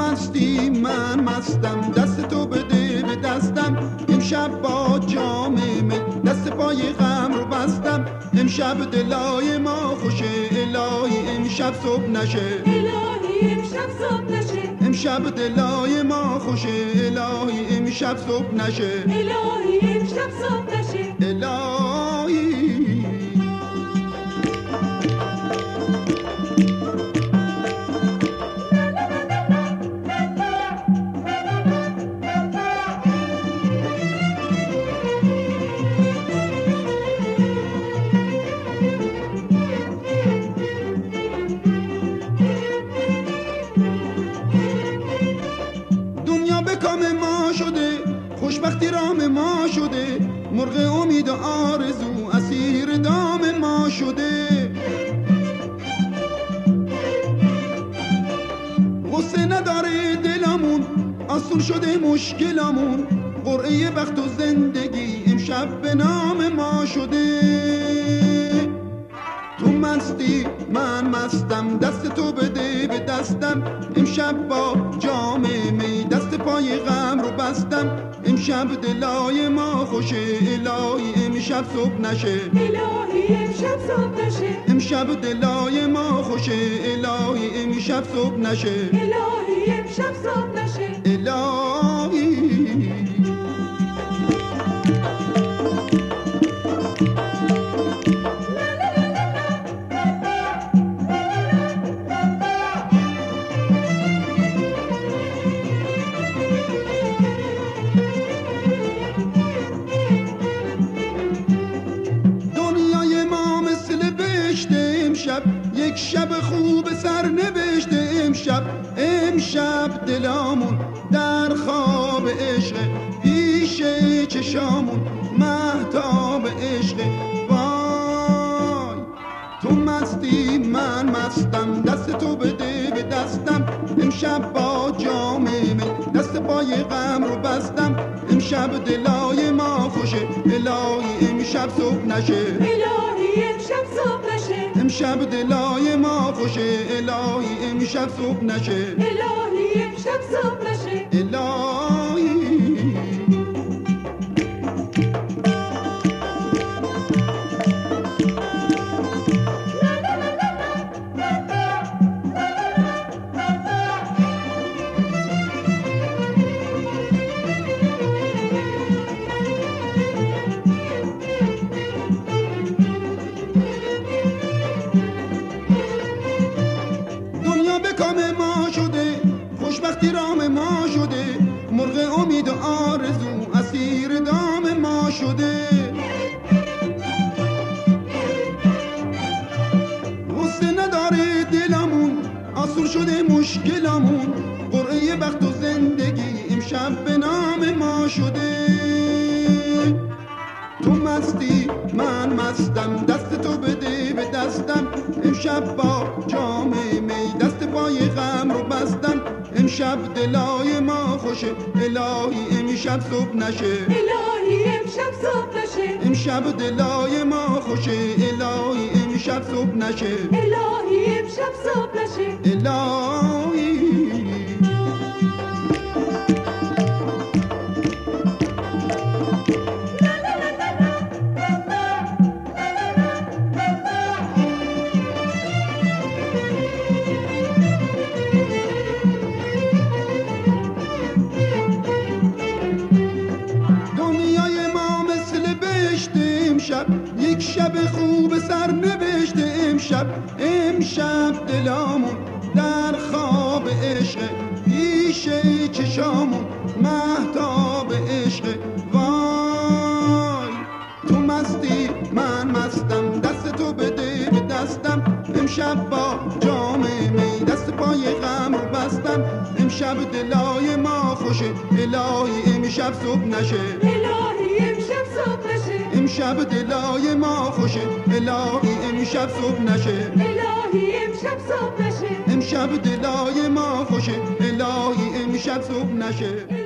مستی من مستم، دست تو بده به دستم، امشب با جام می دست پای غم رو بستم. امشب دلای ما خوشه، الهی امشب صبح نشه، الهی امشب صبح نشه. امشب دلای ما خوشه، الهی امشب صبح نشه، الهی امشب صبح نشه. الهی. دنیا به کام ما شده، خوشبختی رام ما شده، مرغ امید و آرزو اسیر دام ما شده. غصه نداره دلمون، آسون شده مشکلمون، قرعه بخت و زندگی امشب به نام ما شده. تو مستی من مستم، دست تو بده به دستم، امشب با جام می دست پای غم رو بستم. امشب دلای ما خوشه، الهی امشب صبح نشه، الهی امشب صبح نشه. امشب دلای ما خوشه، الهی امشب صبح نشه، الهی امشب صبح نشه. الهی. یک شب خوب سر نوشته امشب، امشب دلامون در خواب عشق، پیش چشامون مهتاب عشق. وای تو مستی من مستم، دست تو بده به دستم، امشب با جام می دست پای غم رو بستم. امشب دلای ما خوشه، الهی امشب صبح نشه، الهی امشب صبح نشه. امشب دلای ما خوشه، الهی امشب صبح نشه، الهی امشب صبح نشه. الهی. کام ما شده، خوشبختی رام ما شده، مرغ امید و آرزو اسیر دام ما شده. غصه نداره دلمون، آسون شده مشکلمون، قرعه بخت و زندگی امشب به نام ما شده. تو مستی من مستم، دست تو بده به دستم، امشب با جام می دست پای غم رو بستم. امشب دلای ما خوشه، الهی امشب صبح نشه، الهی امشب صبح نشه. امشب دلای ما خوشه، الهی امشب صبح نشه، الهی امشب صبح نشه. الهی. یک شب خوب سر نوشته امشب، امشب دلامون در خواب عشق، پیش چشامون مهتاب عشق. وای تو مستی من مستم، دست تو بده به دستم، امشب با جام می دست پای غم رو بستم. امشب دلای ما خوشه، الهی امشب صبح نشه، الهی امشب صبح نشه. امشب دلای ما خوشه، الهی امشب صبح نشه، الهی امشب صبح نشه. امشب دلای ما خوشه، الهی امشب صبح نشه.